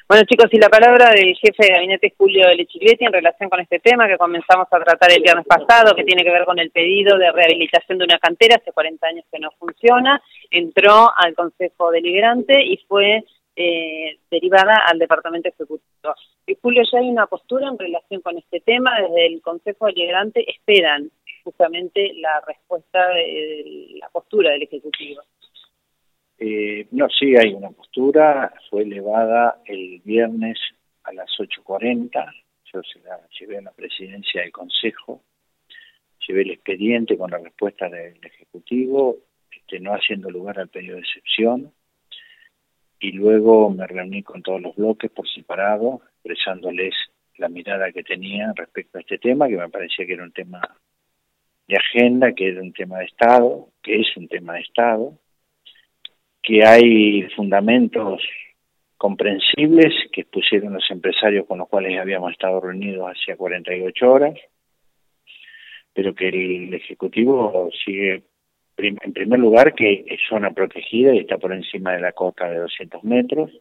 Bueno, chicos, y la palabra del jefe de gabinete Julio Lechigletti en relación con este tema que comenzamos a tratar el viernes pasado, que tiene que ver con el pedido de rehabilitación de una cantera, hace 40 años que no funciona, entró al Consejo Deliberante y fue derivada al Departamento Ejecutivo. Y Julio, ya hay una postura en relación con este tema, desde el Consejo Deliberante esperan justamente la respuesta de la postura del Ejecutivo. No, sí hay una postura, fue elevada el viernes a las 8:40, yo se la llevé a la presidencia del Consejo, llevé el expediente con la respuesta del Ejecutivo, no haciendo lugar al pedido de excepción, y luego me reuní con todos los bloques por separado, expresándoles la mirada que tenía respecto a este tema, que me parecía que era un tema de agenda, que era un tema de Estado, que es un tema de Estado, que hay fundamentos comprensibles que pusieron los empresarios con los cuales habíamos estado reunidos hacía 48 horas, pero que el Ejecutivo sigue, en primer lugar, que es zona protegida y está por encima de la cota de 200 metros,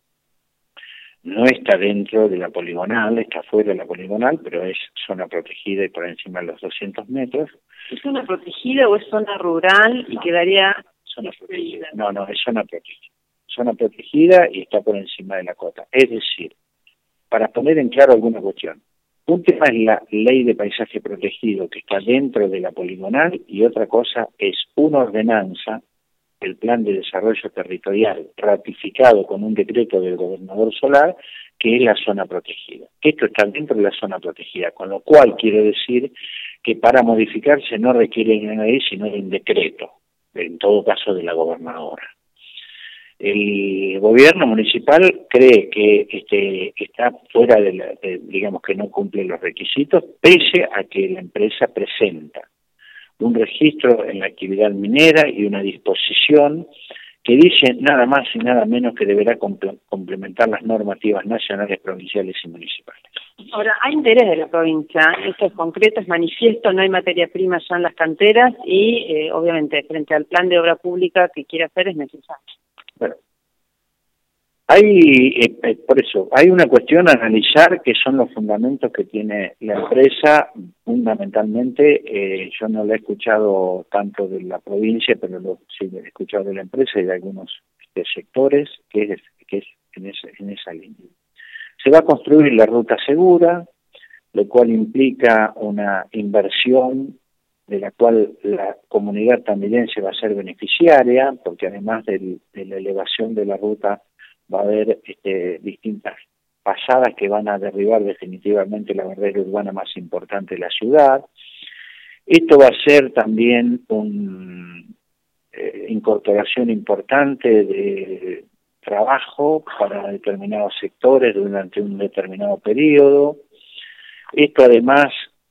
no está dentro de la poligonal, está fuera de la poligonal, pero es zona protegida y por encima de los 200 metros. ¿Es zona protegida o es zona rural y quedaría...? Zona protegida. No, es zona protegida. Zona protegida y está por encima de la cota. Es decir, para poner en claro alguna cuestión, un tema es la ley de paisaje protegido que está dentro de la poligonal y otra cosa es una ordenanza, el plan de desarrollo territorial ratificado con un decreto del gobernador Solar, que es la zona protegida. Esto está dentro de la zona protegida, con lo cual quiero decir que para modificarse no requiere de una ley, sino de un decreto, en todo caso de la gobernadora. El gobierno municipal cree que está fuera digamos que no cumple los requisitos, pese a que la empresa presenta un registro en la actividad minera y una disposición que dice nada más y nada menos que deberá complementar las normativas nacionales, provinciales y municipales. Ahora, hay interés de la provincia, esto es concreto, es manifiesto, no hay materia prima ya en las canteras y obviamente frente al plan de obra pública que quiere hacer es necesario. Bueno, por eso, hay una cuestión a analizar que son los fundamentos que tiene la empresa, fundamentalmente, yo no lo he escuchado tanto de la provincia, pero sí lo he escuchado de la empresa y de algunos sectores, que es en esa línea. Se va a construir la ruta segura, lo cual implica una inversión de la cual la comunidad tamilense va a ser beneficiaria, porque además de la elevación de la ruta va a haber distintas pasadas que van a derribar definitivamente la barrera urbana más importante de la ciudad. Esto va a ser también una incorporación importante de trabajo para determinados sectores durante un determinado periodo. Esto además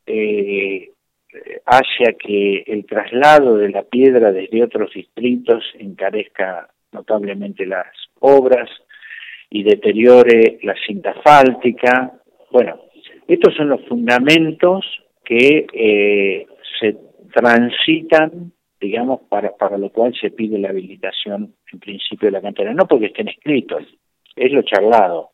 hace a que el traslado de la piedra desde otros distritos encarezca notablemente las obras y deteriore la cinta asfáltica. Bueno, estos son los fundamentos que se transitan, digamos, para lo cual se pide la habilitación en principio de la cantera, no porque estén escritos, es lo charlado.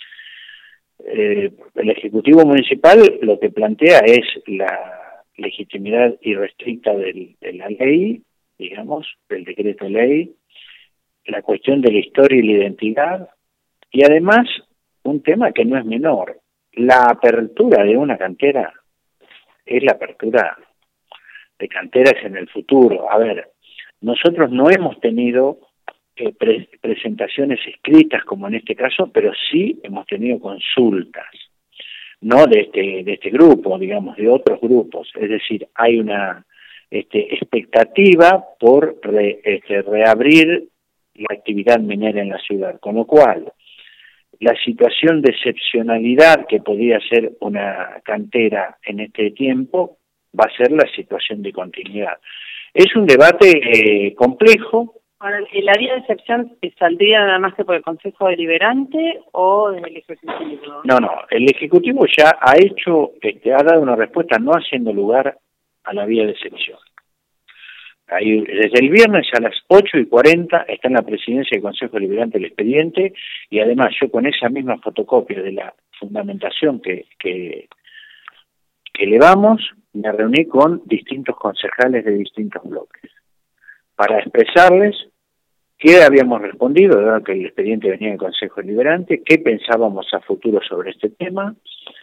El Ejecutivo Municipal lo que plantea es la legitimidad irrestricta de la ley, digamos, del decreto ley, la cuestión de la historia y la identidad, y además un tema que no es menor, la apertura de una cantera es la apertura de canteras en el futuro. A ver, nosotros no hemos tenido presentaciones escritas como en este caso, pero sí hemos tenido consultas, no de este grupo, digamos, de otros grupos. Es decir, hay una expectativa por reabrir la actividad minera en la ciudad, con lo cual la situación de excepcionalidad que podía ser una cantera en este tiempo va a ser la situación de continuidad. Es un debate complejo. Ahora, ¿la vía de excepción saldría nada más que por el Consejo Deliberante o desde el Ejecutivo? No, el Ejecutivo ya ha dado una respuesta no haciendo lugar a la vía de excepción. Ahí, desde el viernes a las 8:40 está en la presidencia del Consejo Deliberante el expediente, y además yo con esa misma fotocopia de la fundamentación que elevamos, me reuní con distintos concejales de distintos bloques para expresarles qué habíamos respondido, dado que el expediente venía del Consejo Deliberante, qué pensábamos a futuro sobre este tema,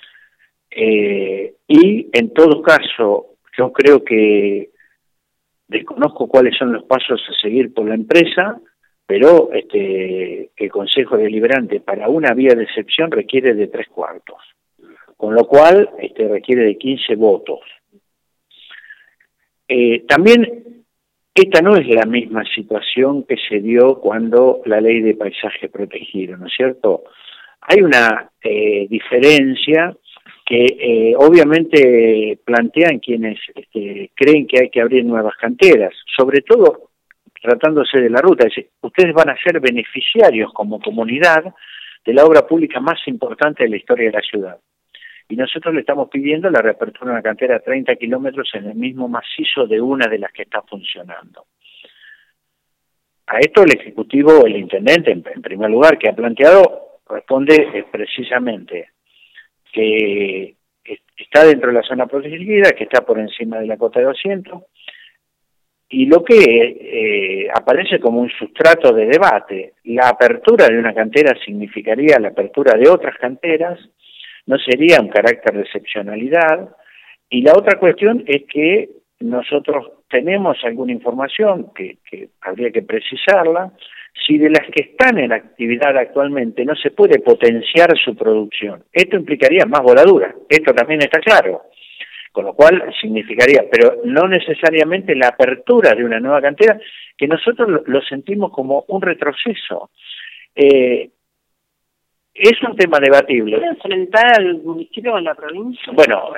y en todo caso yo creo que desconozco cuáles son los pasos a seguir por la empresa, pero el Consejo Deliberante para una vía de excepción requiere de 3/4, con lo cual requiere de 15 votos. También esta no es la misma situación que se dio cuando la ley de paisaje protegido, ¿no es cierto? Hay una diferencia que obviamente plantean quienes creen que hay que abrir nuevas canteras, sobre todo tratándose de la ruta. Es decir, ustedes van a ser beneficiarios como comunidad de la obra pública más importante de la historia de la ciudad. Y nosotros le estamos pidiendo la reapertura de una cantera de 30 kilómetros en el mismo macizo de una de las que está funcionando. A esto el Ejecutivo, el Intendente, en primer lugar, que ha planteado, responde precisamente que está dentro de la zona protegida, que está por encima de la cota de 200, y lo que aparece como un sustrato de debate. La apertura de una cantera significaría la apertura de otras canteras, no sería un carácter de excepcionalidad, y la otra cuestión es que nosotros tenemos alguna información que habría que precisarla, si de las que están en actividad actualmente no se puede potenciar su producción. Esto implicaría más voladura, esto también está claro, con lo cual significaría, pero no necesariamente la apertura de una nueva cantera, que nosotros lo sentimos como un retroceso. Es un tema debatible. ¿Puede enfrentar al municipio con la provincia? Bueno,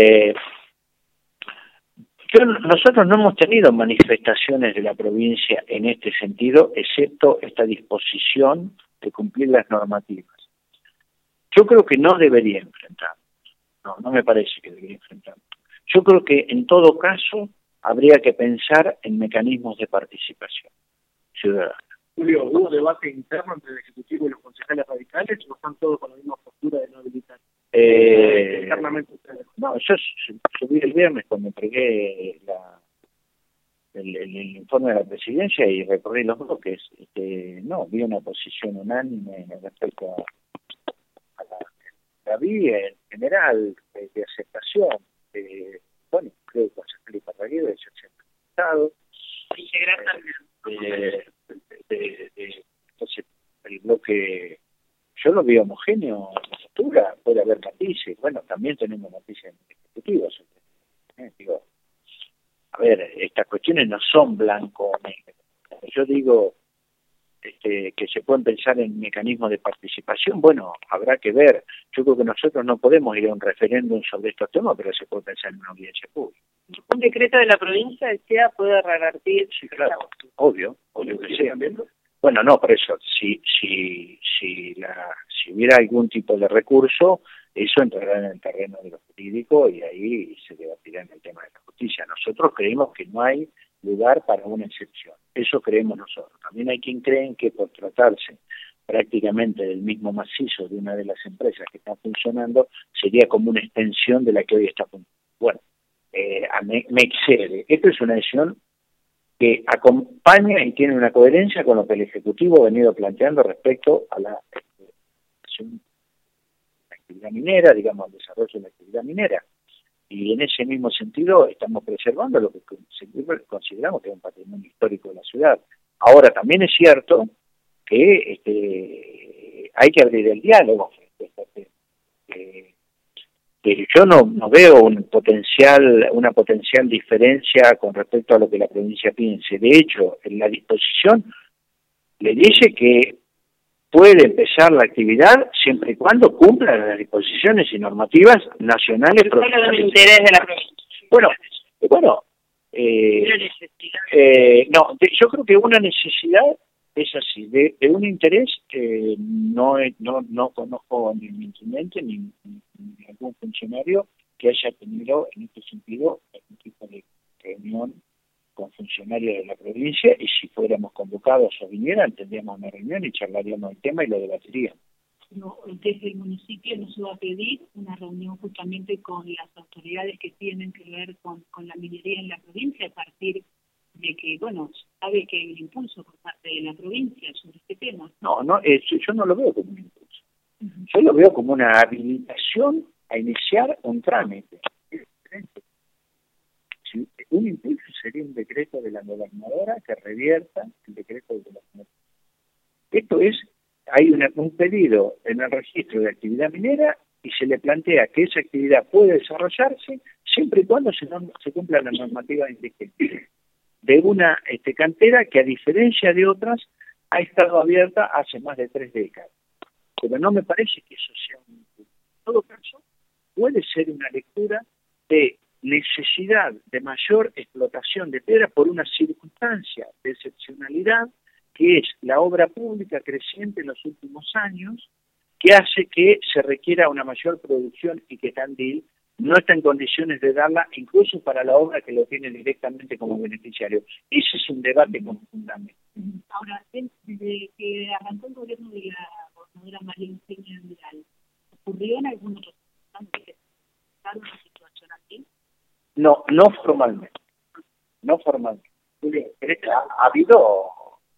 nosotros no hemos tenido manifestaciones de la provincia en este sentido, excepto esta disposición de cumplir las normativas. Yo creo que no debería enfrentar. No me parece que debería enfrentar. Yo creo que en todo caso habría que pensar en mecanismos de participación ciudadana. Julio, ¿hubo debate interno entre el Ejecutivo y los concejales radicales o están todos con la misma postura de no habilitar? Internamente ustedes. No, yo subí el viernes cuando entregué el informe de la presidencia y recorrí los bloques. No, vi una posición unánime respecto a la vía en general de aceptación. Bueno, creo que concejal Iparraguirre ya se ha presentado. Y llegará también. Entonces, el bloque, yo lo vi homogéneo en la postura, puede haber matices, bueno, también tenemos matices ejecutivos. Digo, a ver, estas cuestiones no son blanco o negro. Yo digo que se pueden pensar en mecanismos de participación, bueno, habrá que ver. Yo creo que nosotros no podemos ir a un referéndum sobre estos temas, pero se puede pensar en una audiencia pública. Un decreto de la provincia decía puede revertir. Sí, claro, obvio que sí. Bueno, no, por eso, si hubiera algún tipo de recurso, eso entrará en el terreno de lo jurídico y ahí se debatirá en el tema de la justicia. Nosotros creemos que no hay lugar para una excepción, eso creemos nosotros. También hay quien cree que por tratarse prácticamente del mismo macizo de una de las empresas que está funcionando, sería como una extensión de la que hoy está funcionando. Bueno, me excede. Esto es una decisión que acompaña y tiene una coherencia con lo que el Ejecutivo ha venido planteando respecto a la actividad minera, digamos, al desarrollo de la actividad minera. Y en ese mismo sentido estamos preservando lo que consideramos que es un patrimonio histórico de la ciudad. Ahora, también es cierto que hay que abrir el diálogo. Yo no veo una potencial diferencia con respecto a lo que la provincia piense. De hecho, en la disposición le dice que puede empezar la actividad siempre y cuando cumpla las disposiciones y normativas nacionales. Pero no del interés de la provincia. Bueno, yo creo que una necesidad es así, de un interés que no conozco ni mi intendente ni algún funcionario que haya tenido en este sentido algún tipo de reunión con funcionarios de la provincia, y si fuéramos convocados o vinieran, tendríamos una reunión y charlaríamos el tema y lo debatiríamos. No, desde el municipio no se va a pedir una reunión justamente con las autoridades que tienen que ver con la minería en la provincia, a partir de que, bueno, sabe que hay un impulso por parte de la provincia sobre este tema. No, yo no lo veo como un impulso. Yo lo veo como una habilitación a iniciar un trámite. Un impulso sería un decreto de la gobernadora que revierta el decreto del gobernador. Esto es, hay un pedido en el registro de actividad minera y se le plantea que esa actividad puede desarrollarse siempre y cuando se cumpla la normativa vigente de una cantera que, a diferencia de otras, ha estado abierta hace más de 3 décadas. Pero no me parece que eso sea un impulso. En todo caso, puede ser una lectura de necesidad de mayor explotación de piedra por una circunstancia de excepcionalidad, que es la obra pública creciente en los últimos años, que hace que se requiera una mayor producción y que Tandil no está en condiciones de darla, incluso para la obra que lo tiene directamente como beneficiario. Ese es un debate con fundamento. Ahora, desde que arrancó el gobierno de la gobernadora María Eugenia Vidal, ¿ocurrió en algún otro instante que se una situación así? No formalmente. No formalmente. Ha habido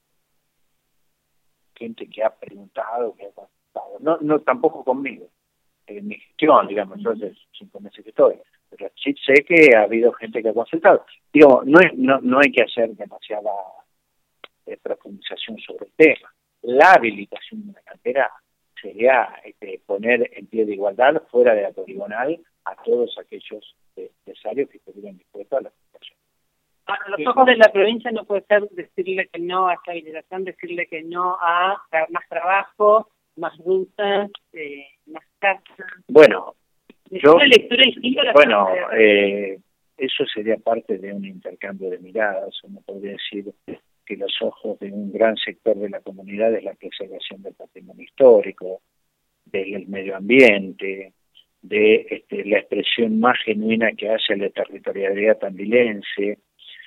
gente que ha preguntado, que ha contestado. No, tampoco conmigo. En mi gestión, digamos, yo hace 5 meses que estoy. Pero sí sé que ha habido gente que ha consultado. Digo, no hay que hacer demasiada profundización sobre el tema. La habilitación de una cantera sería poner en pie de igualdad, fuera de la poligonal, a todos aquellos empresarios que estuvieran dispuestos a la situación. A los ojos de la provincia no puede ser decirle que no a esta habilitación, decirle que no a más trabajo, más rutas, más casas. Bueno, una lectura distinta a la eso sería parte de un intercambio de miradas. Uno podría decir que los ojos de un gran sector de la comunidad es la preservación del patrimonio histórico, del medio ambiente, de la expresión más genuina que hace la territorialidad tandilense,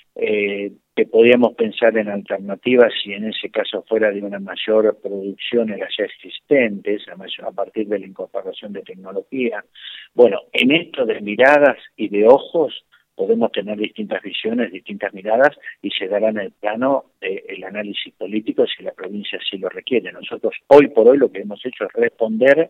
que podíamos pensar en alternativas si en ese caso fuera de una mayor producción en las ya existentes, a partir de la incorporación de tecnología. Bueno, en esto de miradas y de ojos podemos tener distintas visiones, distintas miradas, y se darán el plano del análisis político si la provincia así lo requiere. Nosotros hoy por hoy lo que hemos hecho es responder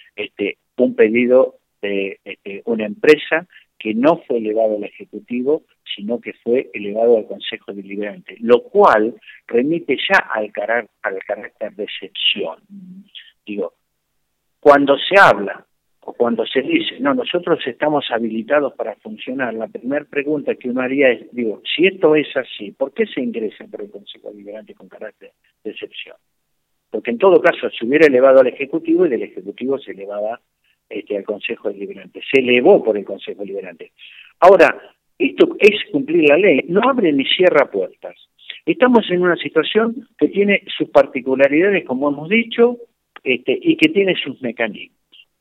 un pedido de una empresa que no fue elevado al Ejecutivo, sino que fue elevado al Consejo Deliberante, lo cual remite ya al carácter de excepción. Digo, cuando se habla o cuando se dice, no, nosotros estamos habilitados para funcionar, la primera pregunta que uno haría es, si esto es así, ¿por qué se ingresa por el Consejo Deliberante con carácter de excepción? Porque en todo caso se hubiera elevado al Ejecutivo y del Ejecutivo se elevaba al Consejo Deliberante. Se elevó por el Consejo Deliberante. Ahora, esto es cumplir la ley, no abre ni cierra puertas. Estamos en una situación que tiene sus particularidades, como hemos dicho, y que tiene sus mecanismos.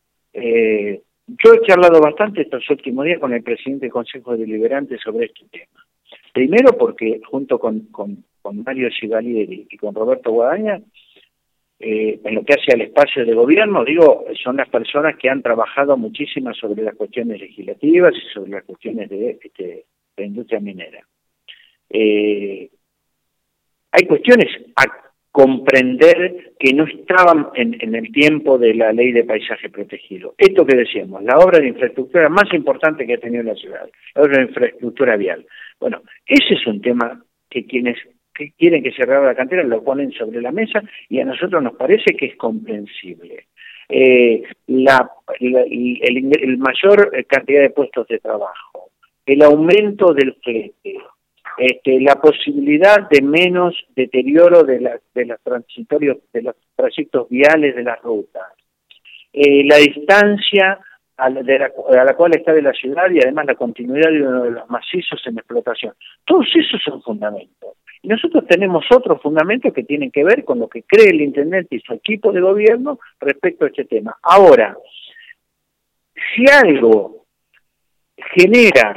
Yo he charlado bastante estos últimos días con el presidente del Consejo Deliberante sobre este tema. Primero porque junto con Mario Civalieri y con Roberto Guadaña, en lo que hace al espacio de gobierno, son las personas que han trabajado muchísimo sobre las cuestiones legislativas y sobre las cuestiones de la industria minera. Hay cuestiones a comprender que no estaban en el tiempo de la ley de paisaje protegido. Esto que decíamos, la obra de infraestructura más importante que ha tenido la ciudad, la obra de infraestructura vial. Bueno, ese es un tema que quienes quieren que se reabra la cantera lo ponen sobre la mesa y a nosotros nos parece que es comprensible. La mayor cantidad de puestos de trabajo, el aumento del flete, la posibilidad de menos deterioro de los trayectos viales de las rutas, la distancia a la cual está de la ciudad y además la continuidad de uno de los macizos en explotación. Todos esos son fundamentos. Y nosotros tenemos otros fundamentos que tienen que ver con lo que cree el intendente y su equipo de gobierno respecto a este tema. Ahora, si algo genera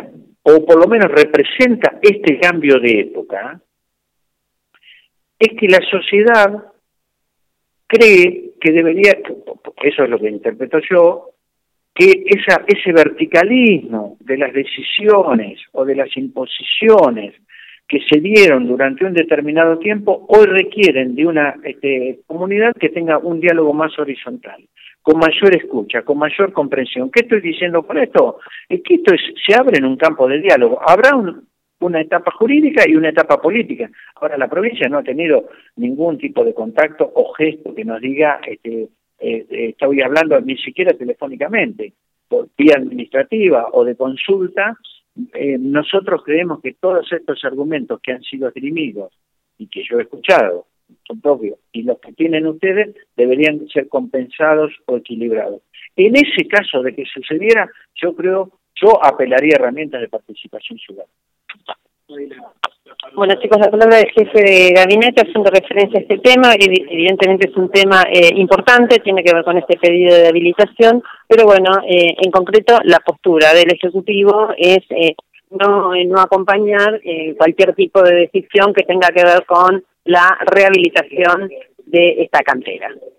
o por lo menos representa este cambio de época, es que la sociedad cree que debería, eso es lo que interpreto yo, que ese verticalismo de las decisiones o de las imposiciones que se dieron durante un determinado tiempo, hoy requieren de una comunidad que tenga un diálogo más horizontal, con mayor escucha, con mayor comprensión. ¿Qué estoy diciendo con esto? Es que esto se abre en un campo de diálogo. Habrá una etapa jurídica y una etapa política. Ahora, la provincia no ha tenido ningún tipo de contacto o gesto que nos diga, estoy hablando ni siquiera telefónicamente, por vía administrativa o de consulta. Nosotros creemos que todos estos argumentos que han sido esgrimidos y que yo he escuchado son propios, y los que tienen ustedes deberían ser compensados o equilibrados. En ese caso de que sucediera, yo apelaría a herramientas de participación ciudadana. Bueno, chicos, la palabra del jefe de gabinete haciendo referencia a este tema. Evidentemente es un tema importante, tiene que ver con este pedido de habilitación, pero bueno, en concreto la postura del Ejecutivo es no acompañar cualquier tipo de decisión que tenga que ver con la rehabilitación de esta cantera.